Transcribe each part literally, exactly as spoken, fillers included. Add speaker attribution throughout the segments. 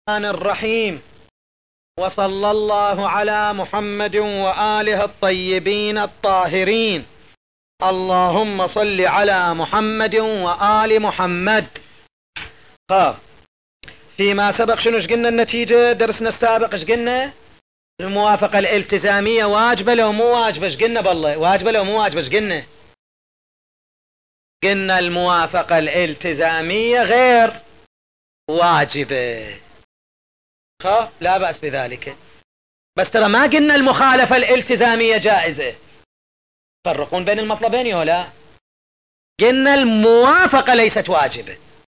Speaker 1: الرحمن الرحيم. وصلى الله على محمد وآله الطيبين الطاهرين. اللهم صل على محمد وآل محمد. ها فيما سبق شنو ايش قلنا النتيجة؟ درسنا السابق ايش قلنا؟ الموافقة الالتزامية واجبة لو مو واجبة؟ ايش قلنا بالله؟ واجبة لو مو واجبة؟ ايش قلنا؟ قلنا الموافقة الالتزامية غير واجبة. ها لا بأس بذلك، بس ترى ما قلنا المخالفة الالتزامية جائزة. فرقون بين المطلبين ولا؟ قلنا الموافقة ليست واجبة،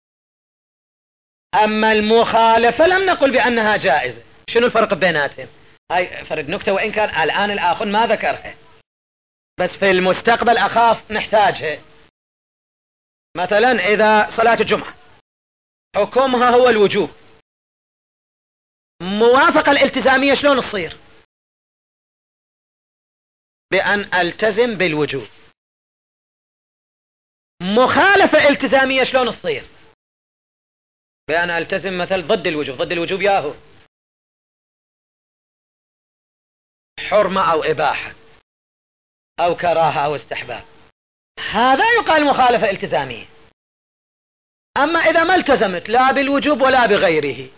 Speaker 1: أما المخالفة لم نقل بأنها جائزة. شنو الفرق بيناتهم؟ هاي فرد نكتة، وإن كان الآن الآخر ما ذكرها، بس في المستقبل أخاف نحتاجها. مثلا إذا صلاة الجمعة حكمها هو الوجوب، موافقة الالتزامية شلون تصير؟ بأن ألتزم بالوجوب. مخالفة التزامية شلون تصير؟ بأن ألتزم مثل ضد الوجوب. ضد الوجوب ياهو حرمة أو إباحة أو كراهة أو استحباب، هذا يقال مخالفة التزامية. أما إذا ما التزمت لا بالوجوب ولا بغيره،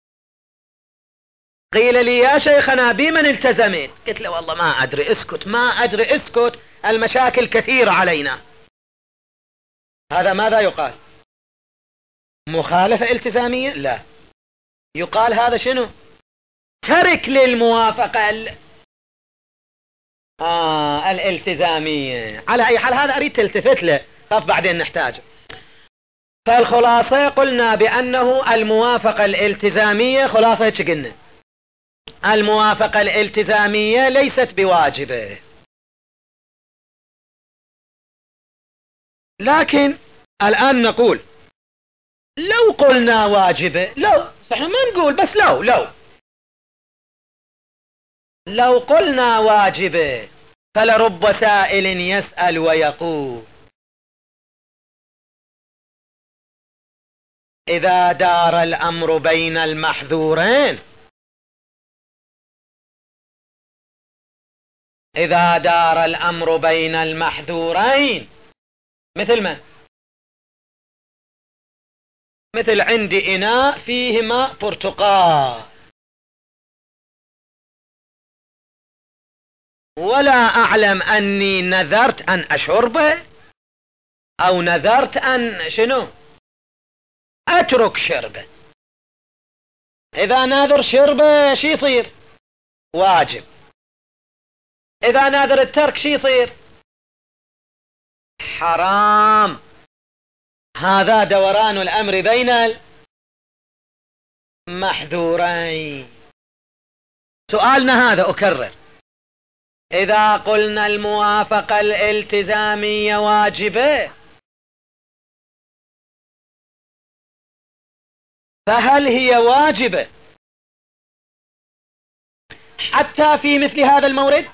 Speaker 1: قيل لي يا شيخنا بمن التزمت؟ قلت له والله ما أدري. اسكت ما أدري اسكت، المشاكل كثيرة علينا. هذا ماذا يقال؟ مخالفة التزامية؟ لا، يقال هذا شنو؟ ترك للموافقة ال... آه الالتزامية. على أي حال هذا أريد تلتفت له، خاف بعدين نحتاجه. فالخلاصة قلنا بأنه الموافقة الالتزامية، خلاصة ايش قلنا؟ الموافقة الالتزامية ليست بواجبة، لكن الآن نقول لو قلنا واجبة، لو احنا ما نقول بس لو لو لو قلنا واجبة فلرب سائل يسأل ويقول إذا دار الأمر بين المحذورين، إذا دار الأمر بين المحذورين مثل ما مثل عندي إناء فيه ماء برتقال ولا أعلم أني نذرت أن أشربه أو نذرت أن شنو أترك شربه. إذا ناذر شربه شي يصير؟ واجب. إذا ناذر الترك شي يصير؟ حرام. هذا دوران الأمر بين المحذورين. سؤالنا هذا أكرر، إذا قلنا الموافقة الالتزامية واجبة فهل هي واجبة حتى في مثل هذا المورد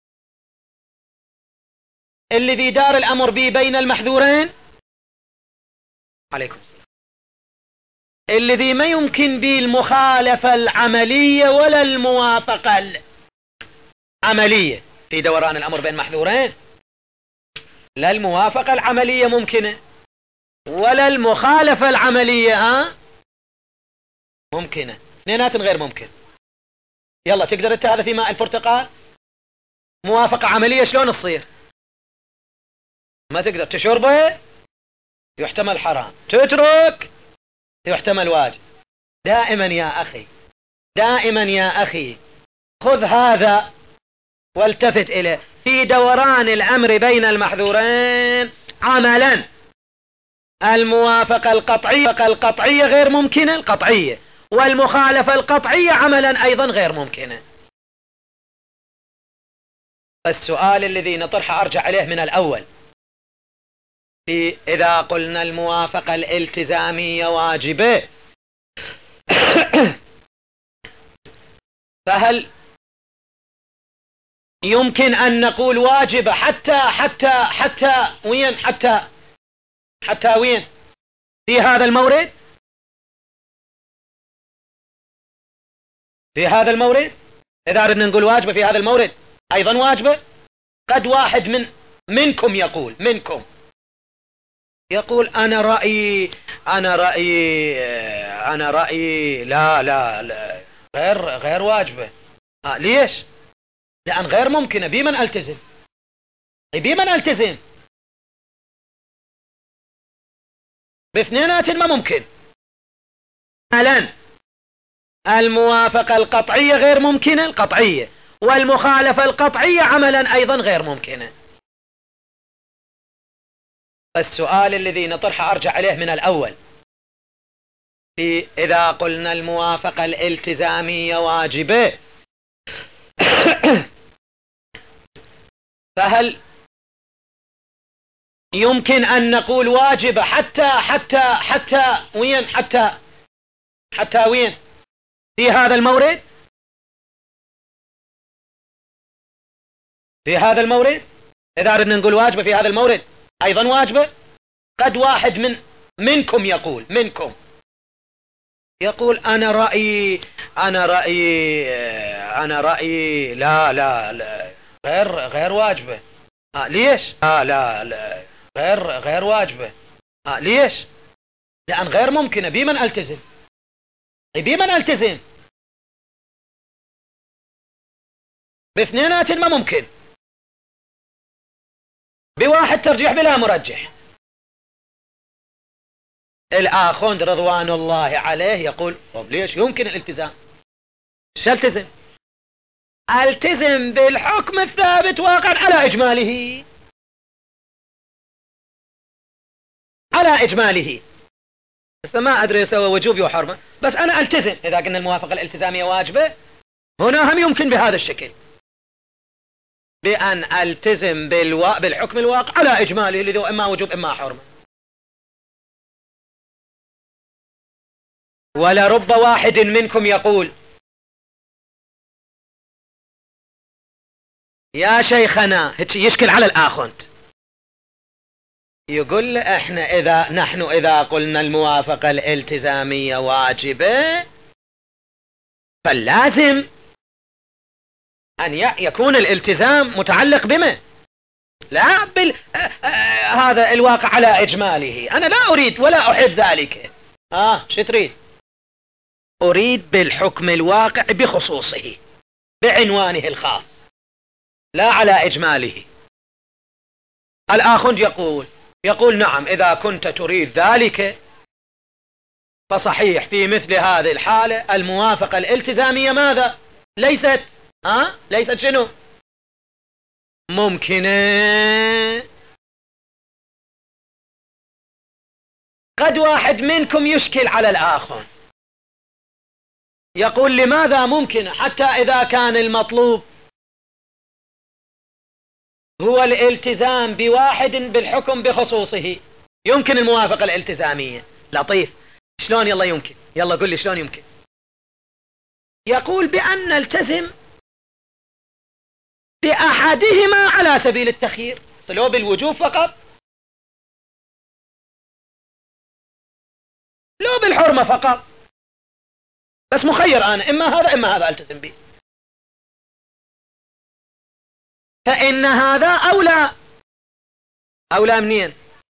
Speaker 1: الذي دار الأمر به بين المحذورين؟ عليكم السلام. الذي ما يمكن به المخالفة العملية ولا الموافقة العملية في دوران الأمر بين محذورين. لا الموافقة العملية ممكنة ولا المخالفة العملية ها ممكنة، اثنينات غير ممكن. يلا تقدر انت هذا في ماء البرتقال موافقة عملية شلون تصير؟ ما تقدر. تشربه يحتمل حرام، تترك يحتمل واجب. دائما يا أخي، دائما يا أخي خذ هذا والتفت إليه. في دوران الأمر بين المحذورين عملا الموافقة القطعية القطعية غير ممكنة القطعية، والمخالفة القطعية عملا أيضا غير ممكنة. السؤال الذي نطرحه أرجع إليه من الأول، في إذا قلنا الموافقة الالتزامية واجبة فهل يمكن أن نقول واجبة حتى حتى حتى وين حتى حتى وين في هذا المورد؟ في هذا المورد إذا أردنا نقول واجبة في هذا المورد أيضا واجبة. قد واحد من منكم يقول منكم يقول أنا رأيي أنا رأيي أنا رأيي لا لا, لا غير غير واجبة. آه ليش؟ لأن غير ممكنة. بمن ألتزم؟ بمن ألتزم؟ باثنينات ما ممكن. مثلا الموافقة القطعية غير ممكنة القطعية، والمخالفة القطعية عملا أيضا غير ممكنة. السؤال الذي نطرحه أرجع إليه من الأول، في إذا قلنا الموافقة الالتزامية واجبة فهل يمكن أن نقول واجبة حتى حتى حتى وين حتى حتى وين في هذا المورد؟ في هذا المورد إذا أردنا نقول واجبة في هذا المورد أيضا واجبة. قد واحد من منكم يقول منكم يقول أنا رأيي أنا رأيي أنا رأيي لا لا, لا غير غير واجبة. آه ليش؟ آه لا, لا غير غير واجبة. آه ليش؟ لأن غير ممكنة. بمن ألتزم؟ بمن ألتزم؟ باثنينات ما ممكن. بواحد ترجيح بلا مرجح. الآخوند رضوان الله عليه يقول طب ليش يمكن الالتزام؟ شو التزم؟ التزم بالحكم الثابت واقعا على إجماله على إجماله. بس ما أدري يسوي وجوبي وحرمة، بس أنا ألتزم. إذا قلنا الموافقة الالتزامية واجبة هنا هم يمكن بهذا الشكل، بأن ألتزم بالوا... بالحكم الواقع على إجماله الذي هو إما وجوب إما حرمة. ولرب واحد منكم يقول يا شيخنا يشكل على الآخوند، يقول احنا إذا نحن إذا قلنا الموافقة الالتزامية واجبة فاللازم أن يكون الالتزام متعلق بما لا بال... آه آه هذا الواقع على إجماله. أنا لا أريد ولا أحب ذلك. آه شو تريد؟ أريد بالحكم الواقع بخصوصه بعنوانه الخاص لا على إجماله. الآخوند يقول يقول نعم إذا كنت تريد ذلك فصحيح في مثل هذه الحالة الموافقة الالتزامية ماذا؟ ليست ها؟ ليست شنو؟ ممكنة. قد واحد منكم يشكل على الآخر يقول لماذا ممكن حتى إذا كان المطلوب هو الالتزام بواحد بالحكم بخصوصه يمكن الموافقة الالتزامية. لطيف شلون؟ يلا يمكن يلا قل لي شلون يمكن. يقول بأن نلتزم بأحدهما على سبيل التخيير، لو بالوجوب فقط لو بالحرمة فقط، بس مخير أنا إما هذا إما هذا ألتزم به، فإن هذا أولى. أولى منين؟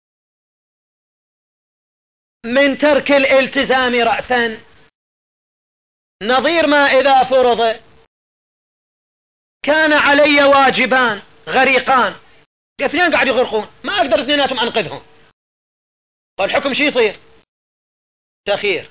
Speaker 1: من ترك الالتزام رأسا، نظير ما إذا فرض كان علي واجبان غريقان، اثنين قاعد يغرقون ما أقدر اثنيناتهم أنقذهم، والحكم شي يصير؟ تخير.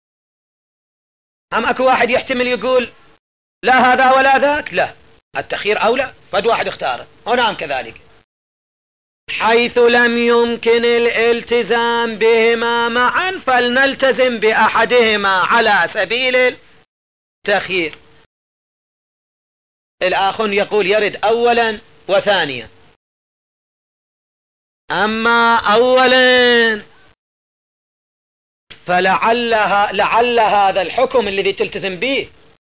Speaker 1: أم أكو واحد يحتمل يقول لا هذا ولا ذاك؟ لا، التخيير أولى، فد واحد اختاره. ونعم كذلك حيث لم يمكن الالتزام بهما معا فلنلتزم بأحدهما على سبيل التخيير. الآخر يقول يرد أولا وثانيا. أما أولا فلعلها لعل هذا الحكم الذي تلتزم به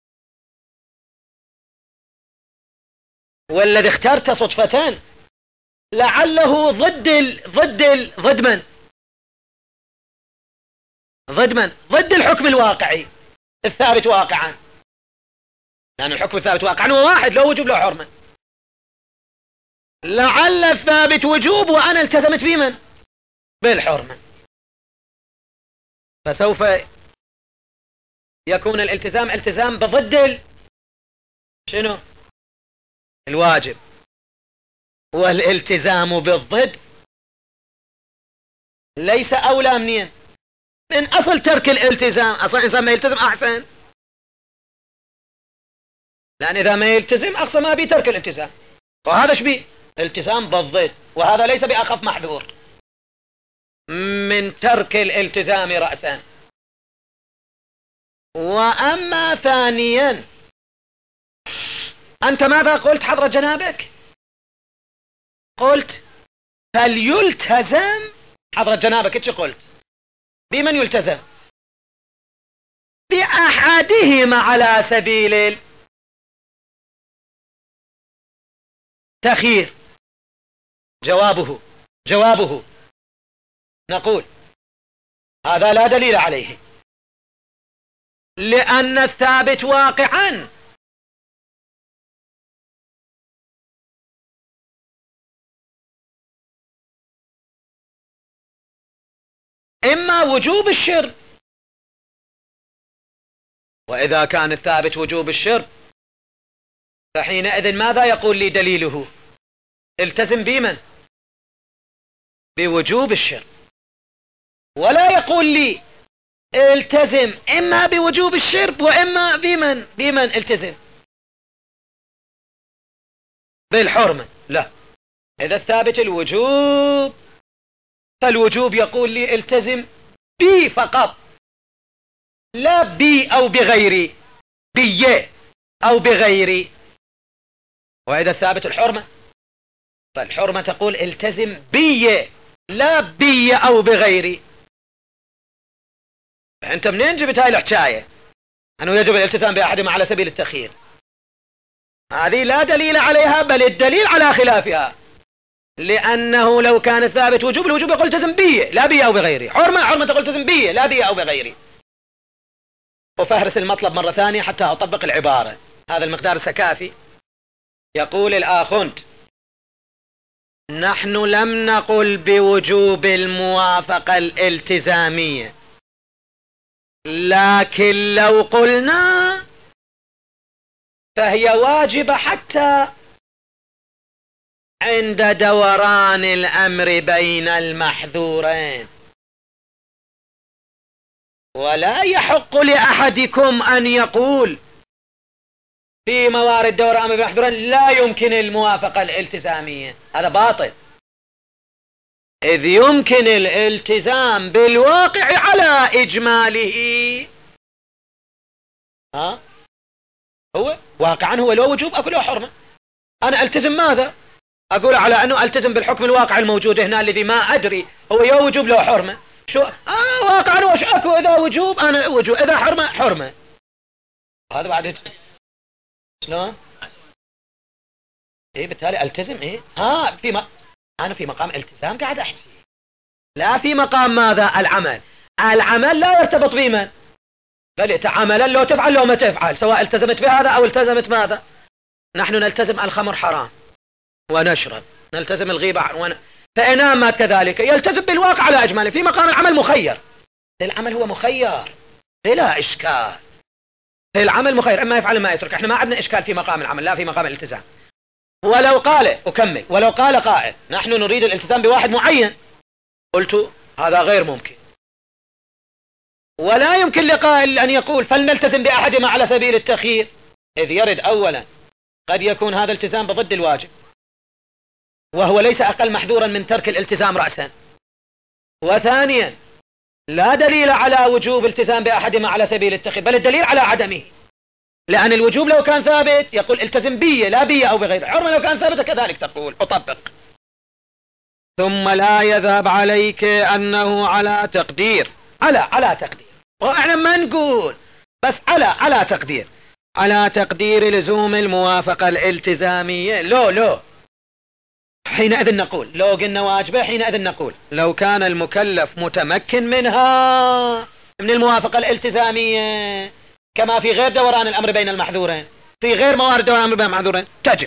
Speaker 1: والذي اخترت صدفة لعله ضد ال... ضد ال... ضد من؟ ضد من؟ ضد الحكم الواقعي الثابت واقعا. لأن الحكم الثابت واقعا هو واحد، لو وجوب لو حرمة. لعل الثابت وجوب وأنا التزمت بمن؟ بالحرمة، فسوف يكون الالتزام التزام بضد ال... شنو؟ الواجب. والالتزام بالضد ليس أولى منين؟ من أصل ترك الالتزام. أصلا الإنسان ما يلتزم أحسن، لأن إذا ما يلتزم أقصى ما بي ترك الالتزام، وهذا شبيه التزام بالضد، وهذا ليس بأخف محذور من ترك الالتزام رأسا. وأما ثانيا، أنت ماذا قلت حضرة جنابك؟ قلت فليلتزم. حضرة جنابك إيش قلت؟ بمن يلتزم؟ بأحدهما على سبيل التخيير. جوابه جوابه نقول هذا لا دليل عليه، لأن الثابت واقعا إما وجوب الشرب، وإذا كان الثابت وجوب الشرب فحينئذ ماذا يقول لي دليله؟ التزم بمن؟ بوجوب الشرب، ولا يقول لي التزم إما بوجوب الشرب وإما بمن؟ بمن التزم؟ بالحرمة. لا، إذا الثابت الوجوب فالوجوب يقول لي التزم بي فقط، لا بي أو بغيري، بي أو بغيري. وإذا الثابت الحرمة فالحرمة تقول التزم بي لا بي أو بغيري. أنت منين جبت هاي الحكاية أنه يجب الالتزام بأحدهما على سبيل التخيير؟ هذه لا دليل عليها، بل الدليل على خلافها، لأنه لو كان الثابت وجوب الوجوب يقول التزم بي لا بي أو بغيري، حرمة حرمة تقول التزم بي لا بي أو بغيري. وفهرس المطلب مرة ثانية حتى أطبق العبارة. هذا المقدار السكافي يقول الآخوند: نحن لم نقل بوجوب الموافقة الالتزامية، لكن لو قلنا فهي واجبة حتى عند دوران الأمر بين المحذورين، ولا يحق لأحدكم أن يقول في موارد دوران الأمر بين المحذورين لا يمكن الموافقة الالتزامية. هذا باطل، إذ يمكن الالتزام بالواقع على إجماله. ها هو واقعا هو لو وجوب أقول له حرمة. أنا ألتزم ماذا؟ أقول على أنه ألتزم بالحكم الواقع الموجود هنا الذي ما أدري هو يا وجوب لو حرمة. شو آه واقعا وش أكو؟ إذا وجوب أنا وجوب، إذا حرمة حرمة. هذا بعد شلون؟ إيه بالتالي ألتزم إيه؟ ها في ما أنا في مقام التزام قاعد أحكي، لا في مقام ماذا؟ العمل. العمل لا يرتبط بمن؟ بل يتعاملا لو تفعل لو ما تفعل، سواء التزمت بهذا أو التزمت ماذا؟ نحن نلتزم الخمر حرام ونشرب، نلتزم الغيبة ون... فإنام مات كذلك، يلتزم بالواقع على أجماله. في مقام العمل مخير، العمل هو مخير بلا إشكال، في العمل مخير، إما يفعل ما يترك. احنا ما عندنا إشكال في مقام العمل، لا في مقام الالتزام. ولو قال أكمل ولو قال قائل نحن نريد الالتزام بواحد معين، قلت هذا غير ممكن، ولا يمكن لقائل أن يقول فلنلتزم بأحدهما على سبيل التخيير، إذ يرد أولا قد يكون هذا التزام بضد الواجب، وهو ليس أقل محذورا من ترك الالتزام رأسا. وثانيا لا دليل على وجوب التزام بأحدهما على سبيل التخيير، بل الدليل على عدمه، لأن الوجوب لو كان ثابت يقول التزم بي لا بي أو بغير، حرمة لو كان ثابت كذلك تقول أطبق. ثم لا يذهب عليك أنه على تقدير، على على تقدير، وإحنا ما نقول بس على على تقدير، على تقدير لزوم الموافقة الالتزامية. لو لو حينئذ نقول لو قلنا واجبة، حينئذ نقول لو كان المكلف متمكن منها من الموافقة الالتزامية كما في غير دوران الأمر بين المحذورين، في غير موارد دوران الأمر بين المحظورين تجب.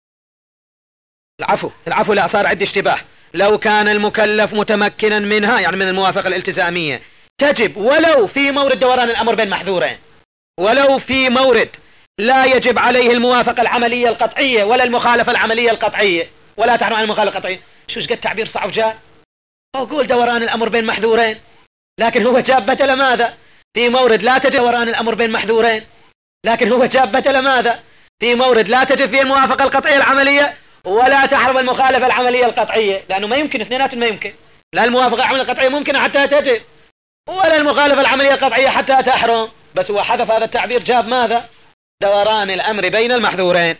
Speaker 1: العفو العفو لا، صار عندي اشتباه. لو كان المكلف متمكنا منها يعني من الموافقة الالتزامية تجب ولو في مورد دوران الأمر بين محظورين، ولو في مورد لا يجب عليه الموافقة العملية القطعية ولا المخالفة العملية القطعية، ولا تحرم عن المخالفة القطعية. شو قد تعبير صعب جاء، أقول دوران الأمر بين محظورين، لكن هو جاب بدل ماذا في مورد لا تجب دوران الأمر بين محظورين، لكن هو جاب بدل ماذا في مورد لا تجب فيه الموافقة القطعية العملية ولا تحرم المخالفة العملية القطعية، لأنه ما يمكن اثنينات، ما يمكن لا الموافقة العملية القطعية ممكنة حتى تجب ولا المخالفة العملية القطعية حتى تحرم، بس هو حذف هذا التعبير جاب ماذا دوران الأمر بين المحظورين.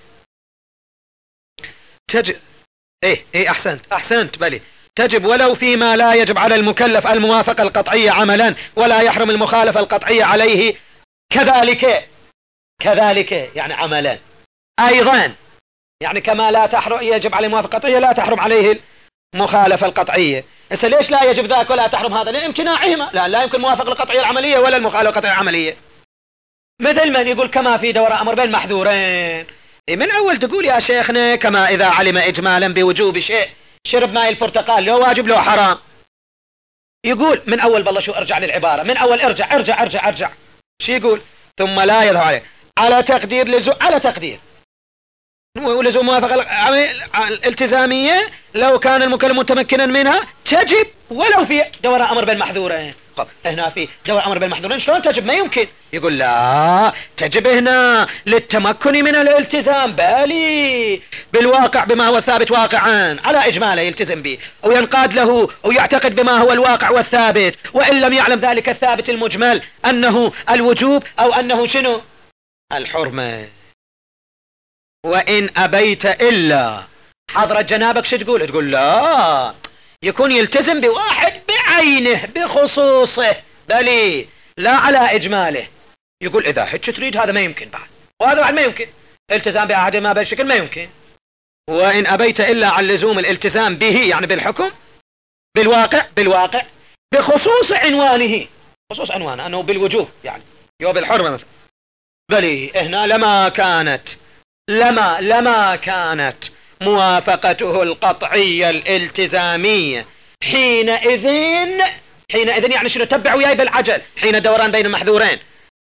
Speaker 1: تجب ايه ايه احسنت احسنت بلي تجب ولو فيما لا يجب على المكلف الموافقة القطعية عملا ولا يحرم المخالفة القطعية عليه كذلك، كذلك يعني عملا ايضا، يعني كما لا تحرم يجب عليه الموافقة القطعية لا تحرم عليه المخالفة القطعية. هسه ليش لا يجب ذاك ولا تحرم هذا؟ لامتناعهما، لا لا يمكن الموافقة القطعية العملية ولا المخالفة القطعية العملية. مثل من يقول كما في دوران أمر بين محظورين، من أول تقول يا شيخنا كما إذا علم إجمالا بوجوب شيء شرب ماء البرتقال لو واجب لو حرام، يقول من أول بالله شو ارجع للعبارة من أول ارجع ارجع ارجع ارجع شو يقول ثم لا يظهر عليه على تقدير لزو على تقدير ولزوم موافقة الالتزامية لو كان المكلف متمكنا منها تجب ولو في دوران أمر بين محظورين. طب هنا في دوران أمر بين محظورين شلون تجب؟ ما يمكن. يقول لا تجب هنا للتمكن من الالتزام بالي بالواقع بما هو ثابت واقعا على إجماله يلتزم به أو ينقاد له أو يعتقد بما هو الواقع والثابت، وإن لم يعلم ذلك الثابت المجمل أنه الوجوب أو أنه شنو الحرمة. وإن أبيت إلا حضرة جنابك شو تقول؟ تقول لا يكون يلتزم بواحد بعينه بخصوصه بلي لا على إجماله. يقول إذا حج تريد هذا ما يمكن بعد، وهذا بعد ما يمكن التزام بأحد ما بالشكل ما يمكن. وإن أبيت إلا عن لزوم الالتزام به يعني بالحكم بالواقع بالواقع بخصوص عنوانه، خصوص عنوانه أنه بالوجوب يعني يو بالحرمة مثلا بلي هنا لما كانت لما لما كانت موافقته القطعية الالتزامية حينئذ حينئذ يعني شنو تبع وياي بالعجل حين دوران بين المحظورين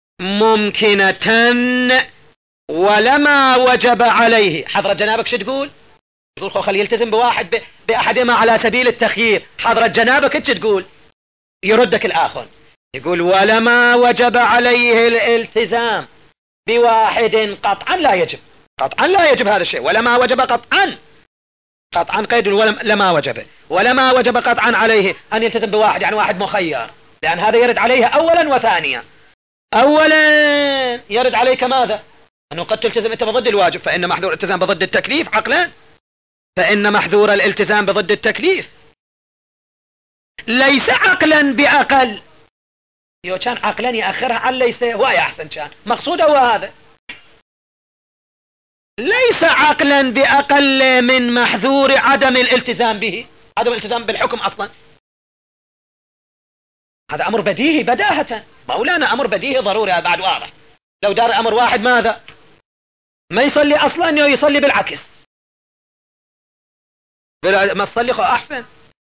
Speaker 1: ممكنة ولما وجب عليه. حضرة جنابك شو تقول؟ تقول خو خلي يلتزم بواحد ب... بأحدهما على سبيل التخيير. حضرة جنابك ايش تقول؟ يردك الآخر يقول ولما وجب عليه الالتزام بواحد قطعا لا يجب، قطعا لا يجب هذا الشيء ولما وجب قطعا قطعا قيد ولما وجب ولما وجب قطعا عليه أن يلتزم بواحد يعني واحد مخير، لأن هذا يرد عليه أولا وثانيا. أولا يرد عليك ماذا؟ أنه قد تلتزم أنت بضد الواجب فإن محظور الالتزام بضد التكليف عقلا، فإن محظور الالتزام بضد التكليف ليس عقلا بأقل. يو كان عقلا يأخرها عن ليس هو يا أحسن كان مقصود هو هذا ليس عقلا بأقل من محظور عدم الالتزام به، عدم الالتزام بالحكم أصلا هذا أمر بديهي بداهة مولانا، أمر بديهي ضروري هذا بعد واضح. لو دار أمر واحد ماذا ما يصلي أصلا يصلي بالعكس ما تصلي خو أحسن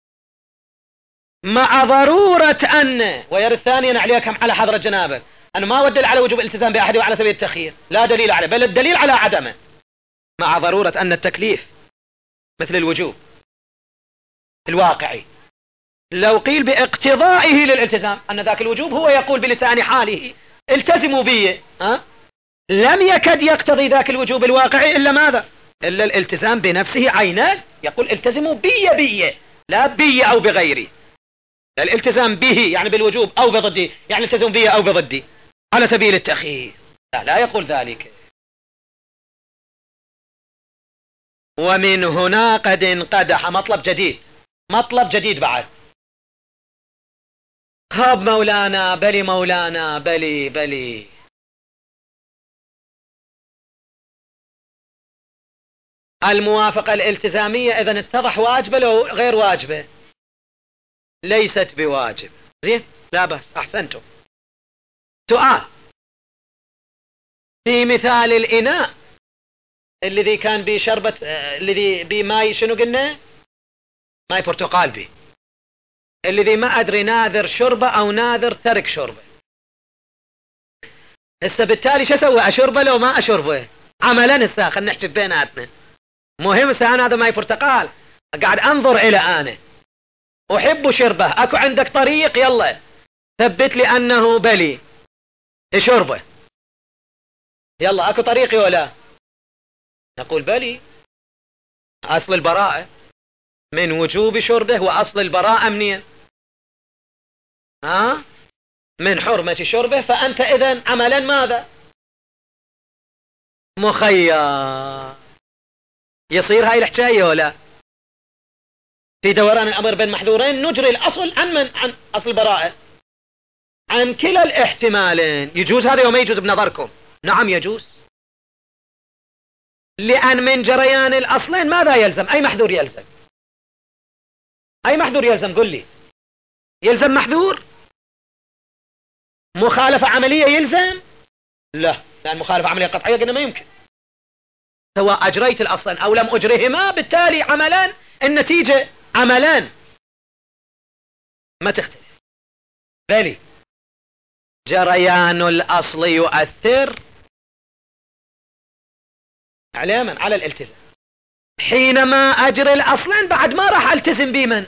Speaker 1: مع ضرورة أن ويرد ثانيا عليكم على حضرة جنابك أنه ما ودل على وجوب الالتزام بأحد وعلى سبيل التخيير لا دليل عليه بل الدليل على عدمه، مع ضرورة أن التكليف مثل الوجوب الواقعي لو قيل باقتضائه للالتزام أن ذاك الوجوب هو يقول بلسان حاله التزموا بي ها؟ لم يكد يقتضي ذاك الوجوب الواقعي إلا ماذا؟ إلا الالتزام بنفسه عينا، يقول التزموا بي بي لا بي أو بغيري. الالتزام به يعني بالوجوب أو بضدي يعني التزم بي أو بضدي على سبيل التخيير لا لا يقول ذلك. ومن هنا قد انقدح مطلب جديد مطلب جديد بعد هاب مولانا بلي مولانا بلي بلي الموافقة الالتزامية إذن اتضح واجبة لو غير واجبة؟ ليست بواجب. زين لا بس أحسنتم. سؤال في مثال الإناء الذي كان بشربة الذي بماي شنو قلنا؟ ماي برتقال به، الذي ما أدري ناذر شربه أو ناذر ترك شربه. هسه بالتالي شو أسوي؟ أشربه لو ما أشربه؟ عملا هسه خلينا نحكي بيناتنا. مهم هسه أنا هذا ماي برتقال قاعد أنظر إلى أنا أحب شربه، أكو عندك طريق يلا ثبت لي أنه بلي شربه، يلا أكو طريقي ولا؟ نقول بلي. أصل البراءة من وجوب شربه، وأصل البراءة منين؟ ها؟ من حرمة شربه. فأنت إذن عملا ماذا؟ مخير. يصير هاي الحكاية ولا؟ في دوران الأمر بين محذورين نجري الأصل عن من؟ عن أصل البراءة، عن كلا الاحتمالين. يجوز هذا وما يجوز بنظركم؟ نعم يجوز، لأن من جريان الأصلين ماذا يلزم؟ أي محذور يلزم؟ أي محذور يلزم؟ قل لي. يلزم محذور؟ مخالفة عملية يلزم؟ لا، لأن مخالفة عملية قطعية قلنا ما يمكن، سواء أجريت الأصلين أو لم أجرهما، بالتالي عملان النتيجة عملان ما تختلف. بلي جريان الأصل يؤثر على من؟ على الالتزام. حينما أجري الأصلين بعد ما راح ألتزم بمن؟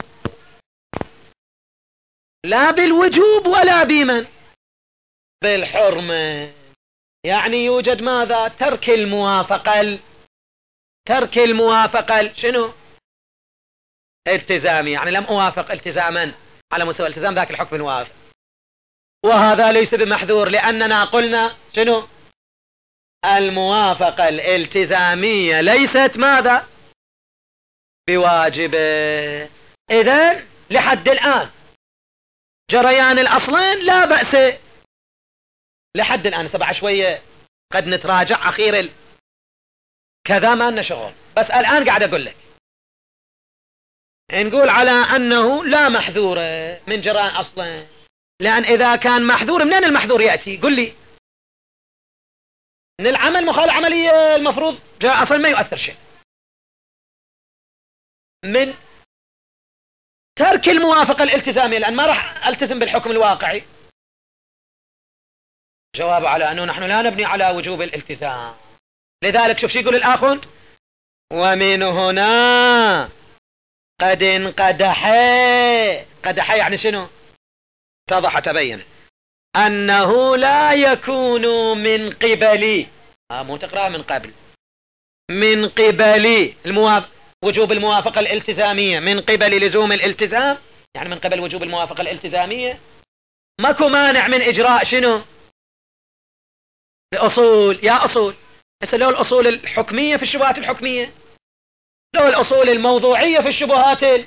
Speaker 1: لا بالوجوب ولا بمن؟ بالحرمة. يعني يوجد ماذا؟ ترك الموافقة. ترك الموافقة شنو؟ التزامي، يعني لم أوافق التزاما على مستوى الالتزام، ذاك الحكم الوافق. وهذا ليس بمحذور، لأننا قلنا شنو؟ الموافقة الالتزامية ليست ماذا؟ بواجبة. إذن لحد الآن جريان الأصلين لا بأس لحد الآن. سبع شوية قد نتراجع أخير كذا ما لنا شغل، بس الآن قاعد أقول لك نقول على أنه لا محذور من جريان أصلين، لأن إذا كان محذور منين المحذور يأتي؟ قل لي. من العمل مخالفة عملية المفروض جاء أصلا ما يؤثر شيء. من ترك الموافقة الالتزامية لأن ما راح ألتزم بالحكم الواقعي. جواب على أنه نحن لا نبني على وجوب الالتزام. لذلك شوف شو يقول الآخر: ومن هنا قد انقدح. قدح يعني شنو؟ اتضح تبين أنه لا يكون من قبلي، آه مو تقرأ من قبل، من قبلي الموافق وجوب الموافقة الالتزامية، من قبل لزوم الالتزام، يعني من قبل وجوب الموافقة الالتزامية. ماكو مانع من إجراء شنو؟ الأصول. يا أصول هسه لو الأصول الحكمية في الشبهات الحكمية، لو الأصول الموضوعية في الشبهات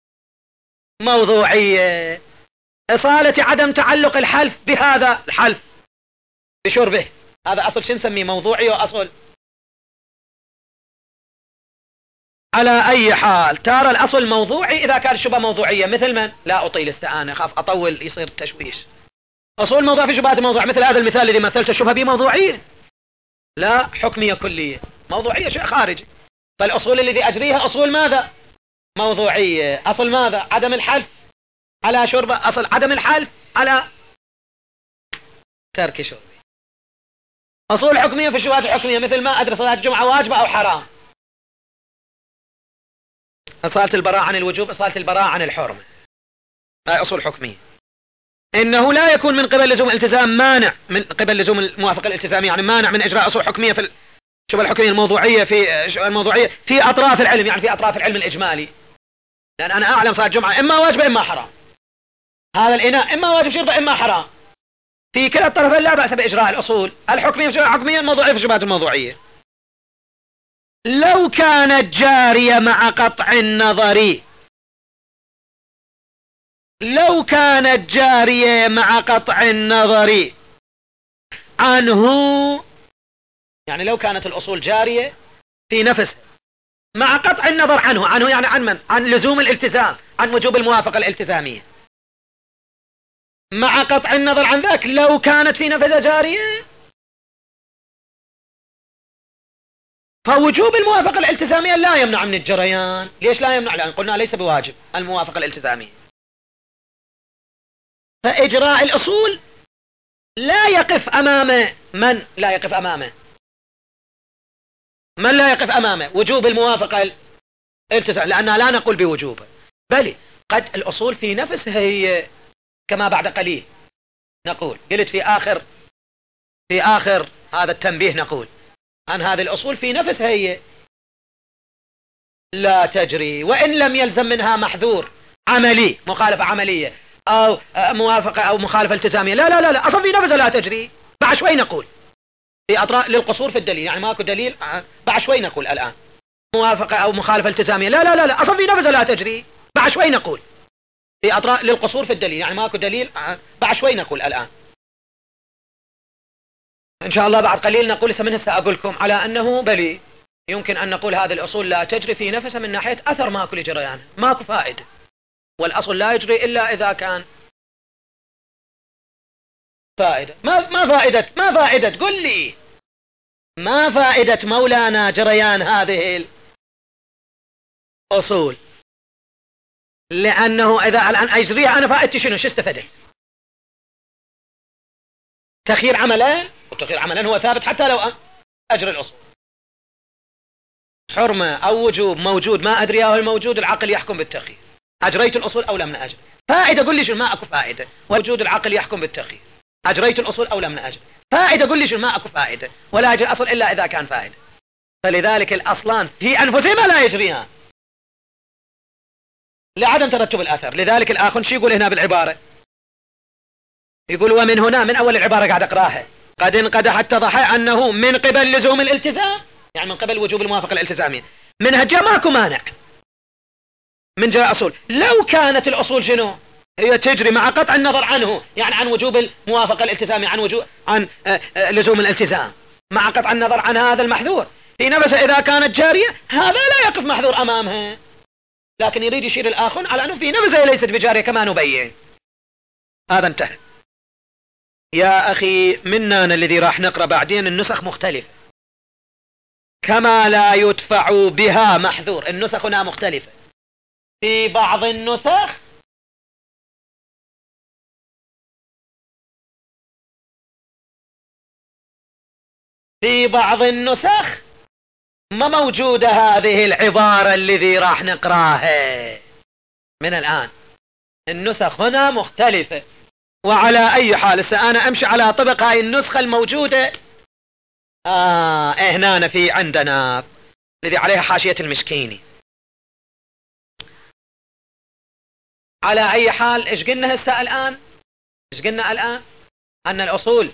Speaker 1: الموضوعية، إصالة عدم تعلق الحلف بهذا الحلف بشربه، هذا أصل شو نسميه؟ موضوعي وأصل. على أي حال ترى الأصل موضوعي إذا كان الشبهة موضوعية، مثل من؟ لا أطيل السآنة أخاف أطول يصير تشويش. أصول موضوع في شبهات الموضوع، مثل هذا المثال الذي مثلت الشبهة به موضوعية، لا حكمية كلية. موضوعية شيء خارجي. فالأصول الذي أجريها أصول ماذا؟ موضوعية. أصل ماذا؟ عدم الحلف على شربة، أصل عدم الحلف على ترك شربه. أصول حكمية في الشبهات الحكمية، مثل ما أدري صلاة الجمعة واجبة أو حرام. أصالة البراءة عن الوجوب، أصالة البراءة عن الحرمة، هاي أصول حكمية. إنه لا يكون من قبل لزوم الالتزام مانع، من قبل لزوم الموافقة الالتزامية يعني مانع من إجراء أصول حكمية في الشبهة الحكمية الموضوعية في الموضوعية في أطراف العلم، يعني في أطراف العلم الإجمالي. لأن أنا أعلم صلاة الجمعة إما واجبة إما حرام، هذا الإناء إما واجب شربه إما حرام. في كلا الطرفين لا بأس بإجراء الأصول الحكمية في الشبهة الحكمية، الموضوعية في الشبهات الموضوعية. لو كانت جارية مع قطع النظر، لو كانت جارية مع قطع النظر عنه، يعني لو كانت الأصول جارية في نفسها مع قطع النظر عنه، عنه يعني عن من؟ عن لزوم الالتزام، عن وجوب الموافقة الالتزامية. مع قطع النظر عن ذاك، لو كانت في نفسها جارية فوجوب الموافقة الالتزامية لا يمنع من الجريان. ليش لا يمنع؟ لأن قلنا ليس بواجب الموافقة الالتزامية. فإجراء الأصول لا يقف أمامه من لا يقف أمامه من لا يقف أمامه وجوب الموافقة الالتزامية، لأننا لا نقول بوجوبه، بل قد الأصول في نفسها هي كما بعد قليل نقول، قلت في آخر في آخر هذا التنبيه نقول عن هذه الأصول في نفسها هي لا تجري، وإن لم يلزم منها محذور عملي، مخالفة عملية أو موافقة أو مخالفة التزامية، لا لا لا لا، أصلا في نفسها لا تجري. بعد شوي نقول في أطراف للقصور في الدليل، يعني ماكو دليل، بعد شوي نقول الآن موافقة أو مخالفة التزامية، لا لا لا لا، أصلا في نفسها لا تجري. بعد شوي نقول في أطراف للقصور في الدليل، يعني ماكو دليل، بعد شوي نقول الآن إن شاء الله بعد قليل نقول. لسه من هسه أقول لكم على أنه بلي يمكن أن نقول هذه الأصول لا تجري في نفسها من ناحية أثر ماكو لجريانها، ماكو فائدة، والأصل لا يجري إلا إذا كان فائدة. ما ما فائدة ما فائدة قل لي ما فائدة مولانا جريان هذه الأصول؟ لأنه إذا الآن أجريها أنا فائدتي شنو؟ شو استفدت؟ تخيير عملين، والتخيير عملين هو ثابت حتى لو أجري الأصول. حرمة أو وجوب موجود، ما أدري هو الموجود، العقل يحكم بالتخيير. أجريت الأصول أو لم أجري؟ فائدة قل لي شنو؟ ما أكو فائدة. وجود العقل يحكم بالتخيير. أجريت الأصول أو لم أجري؟ فائدة قل لي شنو؟ ما أكو فائدة، ولا أجري الأصل إلا إذا كان فائدة. فلذلك الأصلان في أنفسهما لا يجريان لعدم ترتب الأثر. لذلك الآخر شو يقول هنا بالعبارة؟ يقول ومن هنا، من أول العبارة قاعد أقراها، قد انقدح اتضح أنه من قبل لزوم الالتزام، يعني من قبل وجوب الموافقة الالتزامية، من جهة ماكو مانع من جهة أصول. لو كانت الأصول شنو؟ هي تجري مع قطع النظر عنه، يعني عن وجوب الموافقة الالتزامية، عن وجوب عن لزوم الالتزام، مع قطع النظر عن هذا المحذور في نفسه، إذا كانت جارية هذا لا يقف محذور أمامها. لكن يريد يشير الآخر على أنه في نفسه ليست بجارية كما نبين. هذا انتهى يا أخي. منا الذي راح نقرأ بعدين النسخ مختلفة، كما لا يدفع بها محذور. النسخ هنا مختلفة. في بعض النسخ في بعض النسخ ما موجودة هذه العبارة الذي راح نقراها من الآن. النسخ هنا مختلفة. وعلى أي حال سأنا أمشي على طبق هاي النسخة الموجودة آه هنا في عندنا الذي عليها حاشية المشكيني. على أي حال إيش قلنا هسه الآن؟ إيش قلنا الآن؟ أن الأصول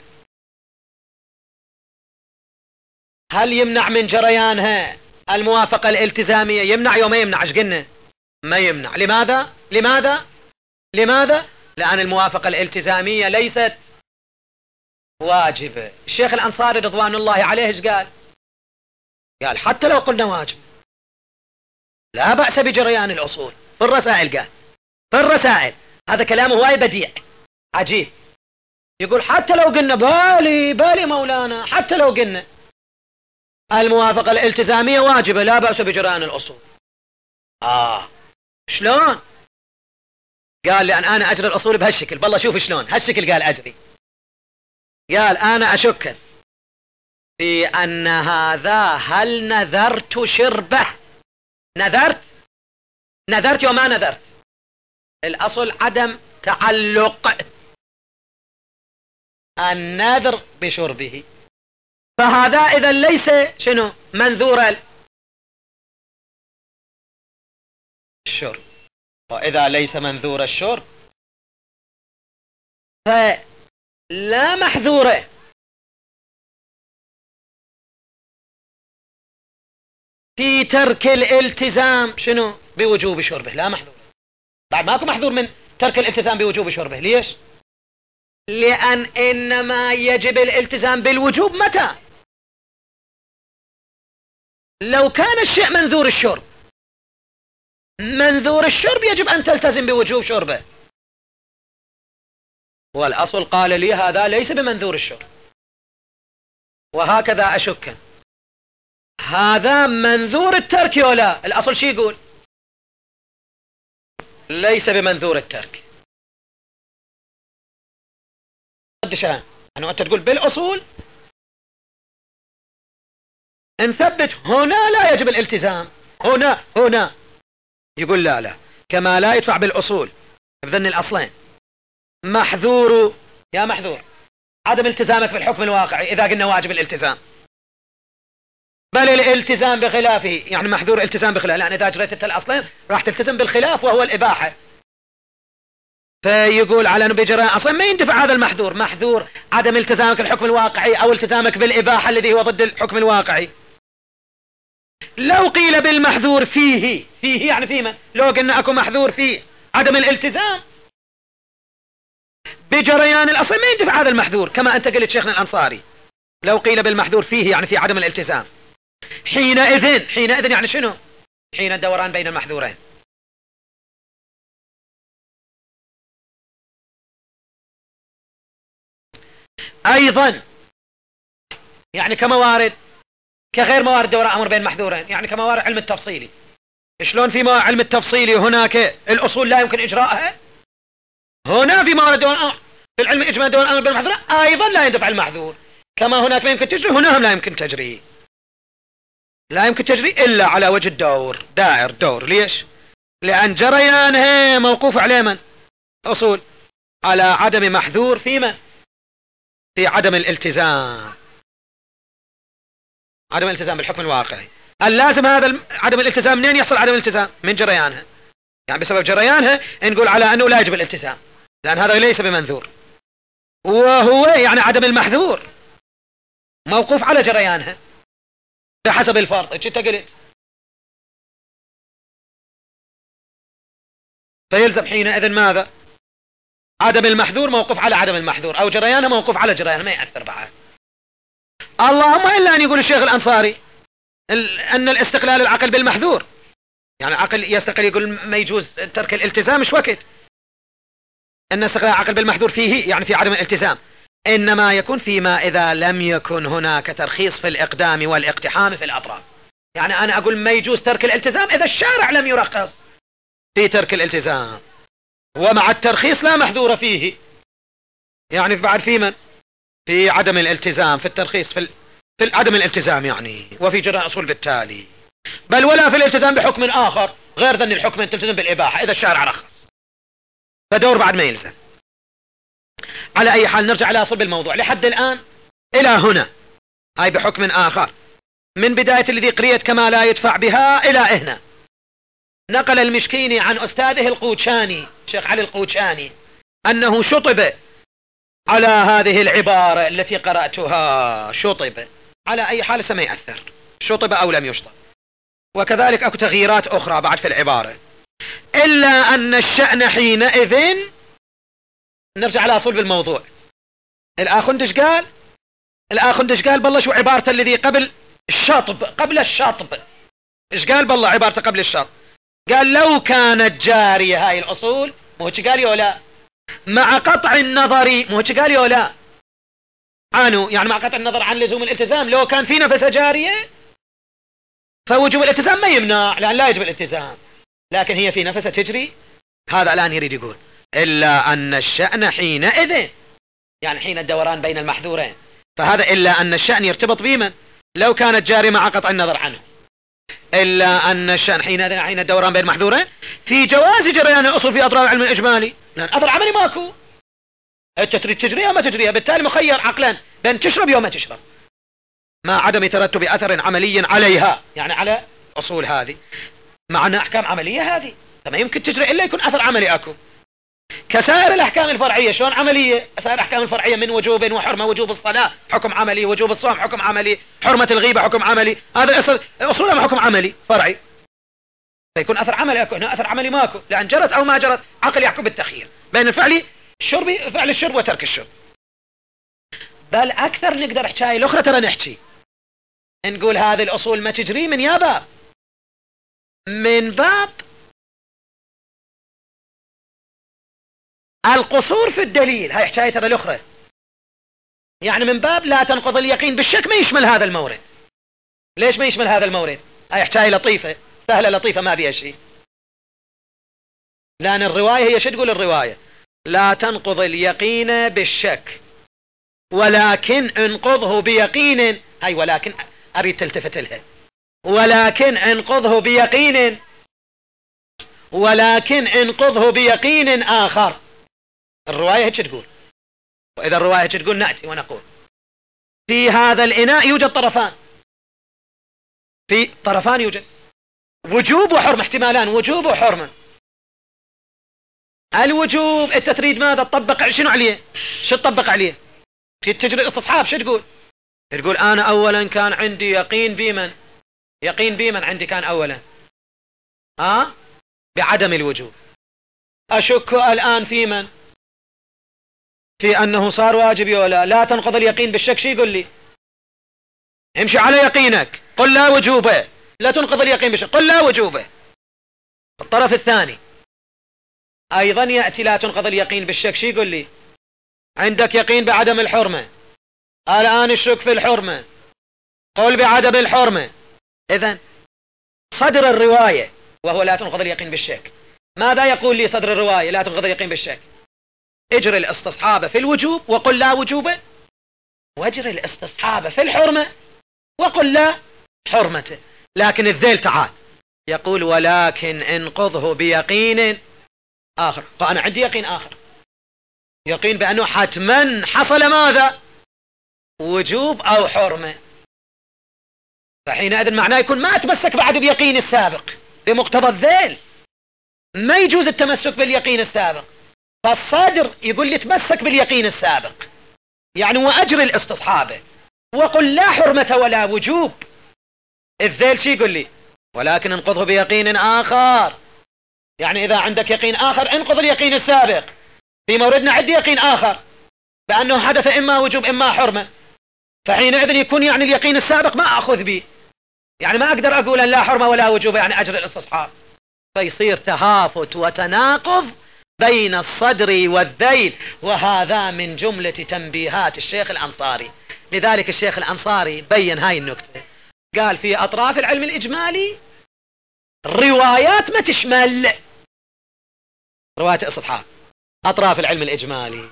Speaker 1: هل يمنع من جريانها الموافقة الالتزامية؟ يمنع يوم ما يمنع. إيش قلنا؟ ما يمنع. لماذا؟ لماذا؟ لماذا؟ لأن الموافقة الالتزامية ليست واجبة. الشيخ الأنصاري رضوان الله عليه إيش قال؟ قال حتى لو قلنا واجب لا بأس بجريان الأصول. في الرسائل قال، في الرسائل هذا كلامه هواي بديع عجيب. يقول حتى لو قلنا بالي بالي مولانا، حتى لو قلنا الموافقة الالتزامية واجبة لا بأس بجريان الأصول. آه شلون؟ قال لأن أنا أجري الأصول بهالشكل. بالله شوف شلون هالشكل قال أجري. قال أنا أشك في أن هذا هل نذرت شربه. نذرت نذرت وما نذرت. الأصل عدم تعلق النذر بشربه، فهذا إذا ليس شنو منذور الشرب. وإذا ليس منذور الشرب فلا محذوره في ترك الالتزام شنو بوجوب شربه. لا محذور. بعد ماكو محذور من ترك الالتزام بوجوب شربه. ليش؟ لأن إنما يجب الالتزام بالوجوب متى؟ لو كان الشيء منذور الشرب. منذور الشرب يجب أن تلتزم بوجوب شربه، والأصل قال لي هذا ليس بمنذور الشرب. وهكذا أشك هذا منذور الترك ولا الأصل شي يقول ليس بمنذور الترك. قدشان أنه أنت تقول بالأصول نثبت هنا لا يجب الالتزام، هنا هنا يقول لا لا، كما لا يدفع بالأصول بذن الأصلين محذور يا محذور عدم التزامك بالحكم الواقعي إذا قلنا واجب الالتزام، بل الالتزام بخلافه، يعني محذور التزام بخلافه، لأن إذا جريت الأصلين راح تلتزم بالخلاف وهو الإباحة. فيقول على أنه بجراء أصلا ما يندفع هذا المحذور، محذور عدم التزامك بالحكم الواقعي أو التزامك بالإباحة الذي هو ضد الحكم الواقعي. لو قيل بالمحذور فيه، فيه يعني فيما، لو قلنا أكو محذور فيه عدم الالتزام بجريان الأصل ما يندفع هذا المحذور، كما أنت قلت شيخنا الأنصاري لو قيل بالمحذور فيه يعني في عدم الالتزام، حينئذ حينئذ يعني شنو؟ حين الدوران بين المحذورين. أيضا يعني كموارد كغير موارد دوران أمر بين محذورين، يعني كموارد علم التفصيلي. شلون في علم التفصيلي هناك الأصول لا يمكن إجراءها، هنا في موارد دوران أمر في العلم الإجمالي دوران أمر بين المحذورين أيضا لا يندفع المحذور، كما هناك ما يمكن تجري هنا هم لا يمكن تجري، لا يمكن تجري إلا على وجه الدور، دائر دور. ليش؟ لأن جريانها موقوف على من؟ أصول، على عدم محذور فيما في عدم الالتزام، عدم الالتزام بالحكم الواقعي. اللازم هذا عدم الالتزام منين يحصل عدم الالتزام؟ من جريانها، يعني بسبب جريانها نقول على أنه لا يجب الالتزام، لأن هذا ليس بمنذور، وهو يعني عدم المحذور موقوف على جريانها بحسب الفرض. ايش انت قلت؟ فيلزم حينئذ ماذا؟ عدم المحذور موقوف على عدم المحذور، او جريانه موقوف على جريانه، ما يأثر بعد. اللهم الا ان يقول الشيخ الانصاري ان الاستقلال العقل بالمحذور، يعني عقل يستقل يقول ما يجوز ترك الالتزام، مش وقت ان استقلال العقل بالمحذور فيه يعني في عدم الالتزام، انما يكون فيما اذا لم يكن هناك ترخيص في الاقدام والاقتحام في الاطراف. يعني انا اقول ما يجوز ترك الالتزام اذا الشارع لم يرخص في ترك الالتزام، ومع الترخيص لا محذور فيه، يعني بعد في من؟ في عدم الالتزام، في الترخيص في, ال... في عدم الالتزام يعني، وفي جراء اصول بالتالي، بل ولا في الالتزام بحكم اخر غير ذن الحكم ان تلتزم بالاباحه اذا الشارع رخص، فدور بعد ما يلزم. على اي حال نرجع الى اصل الموضوع لحد الان الى هنا، هاي بحكم اخر من بدايه الذي قريت كما لا يدفع بها الى هنا. نقل المشكيني عن أستاذه القوتشاني شيخ علي القوتشاني أنه شطب على هذه العبارة التي قرأتها، شطب على أي حال سما يأثر، شطب أو لم يشطب. وكذلك أكو تغييرات أخرى بعد في العبارة، إلا أن الشأن حينئذ. نرجع على أصول بالموضوع. الآخندش قال الآخندش قال بالله شو عبارته الذي قبل الشطب، قبل الشطب إيش قال بالله عبارته قبل الشطب؟ قال لو كانت جارية هاي الأصول، مو هيك قال يا لا، مع قطع النظر، مو هيك قال يا لا عنه، يعني مع قطع النظر عن لزوم الالتزام، لو كان في نفس جارية فوجوب الالتزام ما يمنع، لأن لا يجب الالتزام، لكن هي في نفسها تجري. هذا الآن يريد يقول إلا أن الشأن حينئذ، يعني حين الدوران بين المحذورين، فهذا إلا أن الشأن يرتبط بمن؟ لو كانت جارية مع قطع النظر عنه. إلا أن الشأن حين حين الدوران بين محذورين في جواز جريان الأصول في أطراف العلم الإجمالي، لأن أثر عملي ماكو، أنت تريد تجريها ما تجريها، بالتالي مخير عقلا بين تشرب يوم ما تشرب، مع عدم ترتب أثر عملي عليها، يعني على أصول هذه، مع أنها أحكام عملية هذه، فما يمكن تجري إلا يكون أثر عملي أكو. كسائر الأحكام الفرعية شلون عملية؟ سائر الأحكام الفرعية من وجوب وحرمة، وجوب الصلاة حكم عملي، وجوب الصوم حكم عملي، حرمة الغيبة حكم عملي، هذا أصل أصولها حكم عملي فرعي، فيكون أثر عملي أكو. هنا أثر عملي ماكو، لأن جرت أو ما جرت عقل يحكم بالتخيير بين الفعل الشرب، فعل الشرب وترك الشرب. بل أكثر نقدر حكاية الأخرى ترى نحكي نقول هذه الأصول ما تجري من يا باب من باب القصور في الدليل، هاي حكاية ترى الأخرى، يعني من باب لا تنقض اليقين بالشك ما يشمل هذا المورد، ليش ما يشمل هذا المورد؟ هاي حكاية لطيفة سهلة لطيفة ما بيها شيء. لأن الرواية هي شو تقول الرواية؟ لا تنقض اليقين بالشك ولكن انقضه بيقين. هاي ولكن أريد تلتفت لها. ولكن انقضه بيقين ولكن انقضه بيقين آخر. الرواية هيك تقول. وإذا الرواية هيك تقول نأتي ونقول في هذا الإناء يوجد طرفان. في طرفان يوجد وجوب وحرمة، احتمالان وجوب وحرمة. الوجوب انت تريد ماذا تطبق شنو عليه؟ شو تطبق عليه؟ تجري الاستصحاب شو تقول؟ تقول انا اولا كان عندي يقين بمن؟ يقين بمن عندي كان اولا؟ ها؟ أه؟ بعدم الوجوب. اشك الان في من؟ في انه صار واجب ولا لا تنقض اليقين بالشك. شو يقول لي؟ امشي على يقينك قل لا وجوبه. لا تنقض اليقين بالشك قل لا وجوبه. الطرف الثاني ايضا يأتي لا تنقض اليقين بالشك. شو يقول لي؟ عندك يقين بعدم الحرمة الان الشك في الحرمة قل بعدم الحرمة. اذن صدر الرواية وهو لا تنقض اليقين بالشك ماذا يقول لي صدر الرواية لا تنقض اليقين بالشك؟ اجري الاستصحاب في الوجوب وقل لا وجوبه، واجري الاستصحاب في الحرمة وقل لا حرمته. لكن الذيل تعال يقول ولكن انقضه بيقين آخر. فأنا عندي يقين آخر، يقين بأنه حتما حصل ماذا؟ وجوب أو حرمة. فحينئذ معناه يكون ما أتمسك بعد بيقين السابق بمقتضى الذيل. ما يجوز التمسك باليقين السابق. فالصادر يقول لي تمسك باليقين السابق يعني وأجري الاستصحابه وقل لا حرمة ولا وجوب. الذيل شي يقول لي؟ ولكن انقضه بيقين آخر. يعني إذا عندك يقين آخر انقض اليقين السابق. في موردنا عندي يقين آخر بأنه حدث إما وجوب إما حرمة. فحينئذ يكون يعني اليقين السابق ما أخذ به، يعني ما أقدر أقول أن لا حرمة ولا وجوب يعني أجر الاستصحاب. فيصير تهافت وتناقض بين الصدر والذيل. وهذا من جملة تنبيهات الشيخ الأنصاري. لذلك الشيخ الأنصاري بين هاي النكتة، قال في أطراف العلم الإجمالي روايات ما تشمل روايات الاستصحاب أطراف العلم الإجمالي،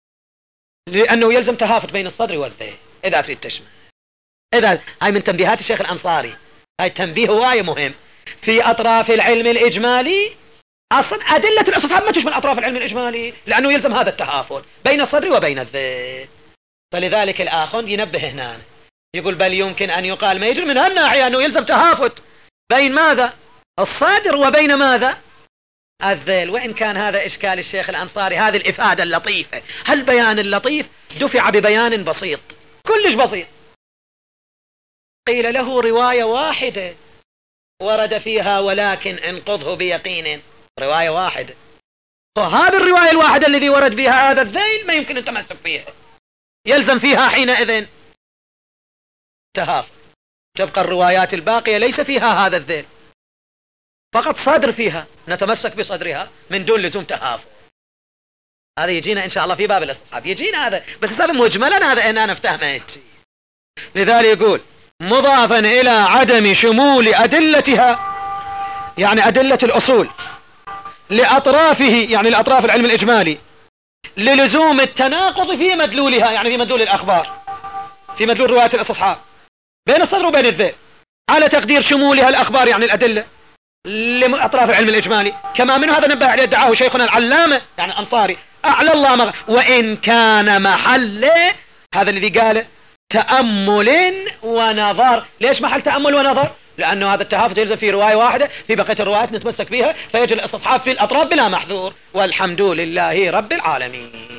Speaker 1: لأنه يلزم تهافت بين الصدر والذيل إذا تريد تشمل. إذا هاي من تنبيهات الشيخ الأنصاري. هاي تنبيه هواية مهم. في أطراف العلم الإجمالي أصلا أدلة الاستصحاب ما تشمل أطراف العلم الإجمالي لأنه يلزم هذا التهافت بين الصدر وبين الذيل. فلذلك الآخر ينبه هنا يقول بل يمكن أن يقال ما يجري من هالناحية أنه يلزم تهافت بين ماذا؟ الصادر وبين ماذا؟ الذيل. وإن كان هذا إشكال الشيخ الأنصاري، هذه الإفادة اللطيفة، هالبيان اللطيف دفع ببيان بسيط كلش بسيط. قيل له رواية واحدة ورد فيها ولكن انقضه بيقين، رواية واحدة. وهذه الرواية الواحدة الذي ورد بها هذا الذيل ما يمكن التمسك فيها، يلزم فيها حينئذ تهافت. تبقى الروايات الباقية ليس فيها هذا الذيل، فقط صدر فيها نتمسك بصدرها من دون لزوم تهافت. هذا يجينا إن شاء الله في باب الاستصحاب، يجينا هذا بس هذا مجملا، هذا أنا نفتهمه. لذلك يقول مضافا إلى عدم شمول أدلتها، يعني أدلة الأصول لأطرافه، يعني لأطراف العلم الإجمالي، للزوم التناقض في مدلولها، يعني في مدلول الأخبار، في مدلول رواية الاستصحاب بين الصدر وبين الذيل، على تقدير شمولها الأخبار يعني الأدلة لأطراف العلم الإجمالي. كما من هذا نبه عليه ادعاه شيخنا العلامة يعني الأنصاري أعلى الله مغ... وإن كان محل هذا الذي قاله تأمل ونظر. ليش محل تأمل ونظر؟ لأنه هذا التهافت يلزم في رواية واحدة، في بقية الروايات نتمسك فيها، فيجري الاستصحاب في الأطراف بلا محذور. والحمد لله رب العالمين.